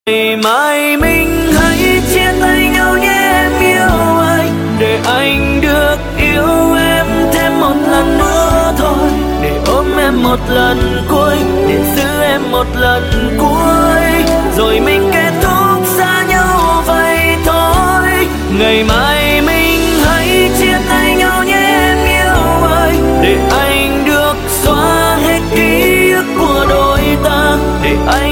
Ngày mai mình hãy chia tay nhau nhé em yêu anh, để anh được yêu em thêm một lần nữa thôi, để ôm em một lần cuối, để giữ em một lần cuối, rồi mình kết thúc xa nhau vậy thôi. Ngày mai mình hãy chia tay nhau nhé em yêu anh, để anh được xóa hết ký ức của đôi ta, để anh